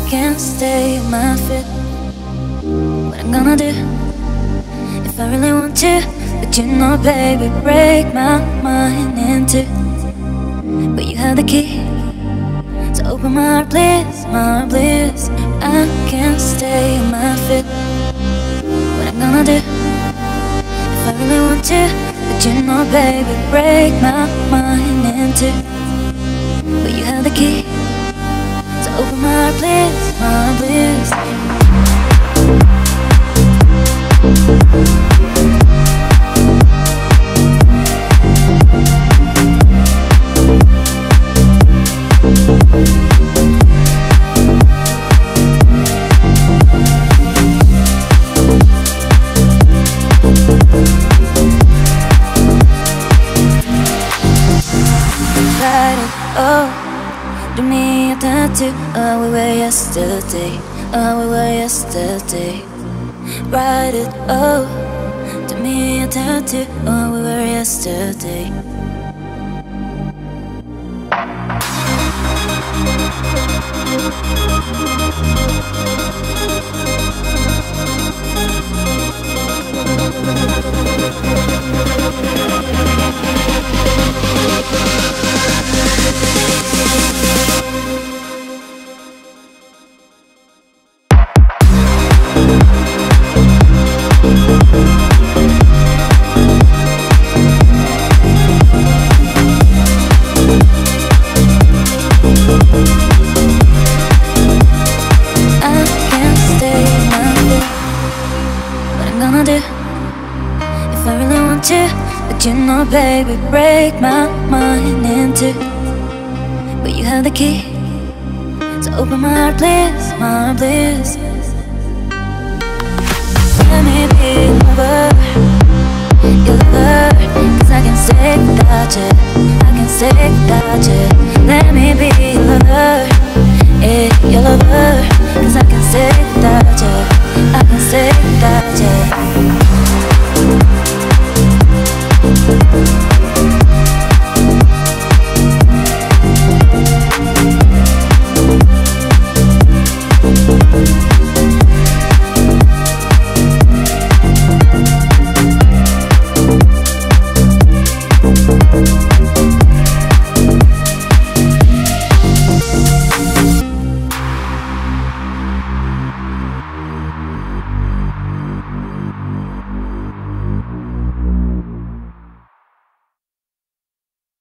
can't stay on my feet. What I'm gonna do if I really want to? But you know, baby, break my mind in two. But you have the key, so open my heart, please, my heart, please. I can't stay on my feet. What I'm gonna do if I really want to? But you know, baby, break my mind in two. But you have the key, so open my heart, please, my heart, please. Oh, do me a tattoo. Oh, we were yesterday. Oh, we were yesterday. Write it. Oh, do me a tattoo. Oh, we were yesterday. If I really want to, but you know, baby, break my mind in two. But you have the key, so open my heart, please, my heart, please. Let me be your lover, your lover. Cause I can stay without you, I can stay without you. Let me be your lover, yeah, your lover.